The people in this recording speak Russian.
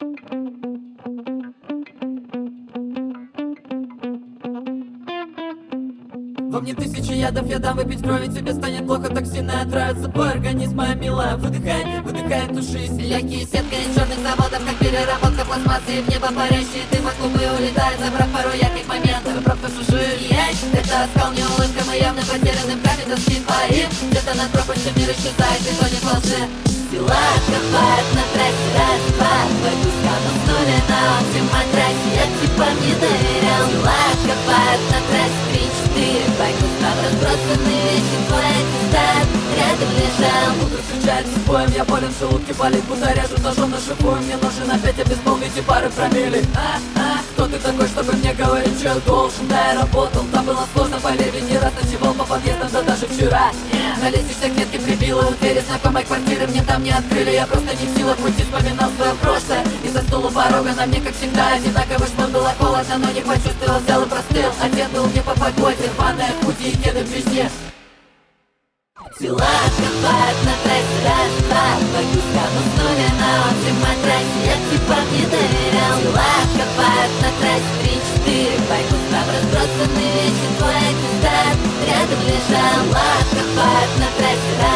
Во мне тысячи ядов, я дам выпить крови. Тебе станет плохо, токсины отравят собой организм, моя милая. Выдыхай, выдыхай, тушись. Легкие сетка из черных заводов, как переработка пластмассы. В небо парящие дым от клубы улетает, забрав пару ярких моментов. Правда, шуши, это оскал, не улыбка, мы явно потеряны в каме, тоски твоим. Где-то над пропастью мир исчезает, и то не волшеб. Сила копает на трассе, раз, два. Пойду скануснули на общем матрасе. Я типа не доверял. Сила копает на трассе, 3-4. Байку став разбросанные вещи, твой аттестат рядом лежал. Утро встречается с боем, я болен, в желудке болит, будто режут ножом на шипу. Мне нужен опять обезболить и пары промилле. Кто ты такой, чтобы мне говорить, что я должен? Да, я работал, там было сложно, поверь, ведь не раз ночевал по подъездам, да даже вчера. На лестнице к клетке прибило, у двери знакомой квартиры мне там не открыли. Я просто не в силах уйти, вспоминал свое прошлое. Из-за стула порога на мне, как всегда, одинаковый шмон. Было холодно, но не почувствовал, взял и простыл. Одет был не по погоде, рваная худи и кеды в весне. Тела копают на трассе, раз, два. Пойду скануснули на общем матрасе. Я типа не доверял. Тела копают на трассе, 3-4. Байку став разбросанные вещи, твой аттестат рядом лежал. Тела копают на трассе, раз,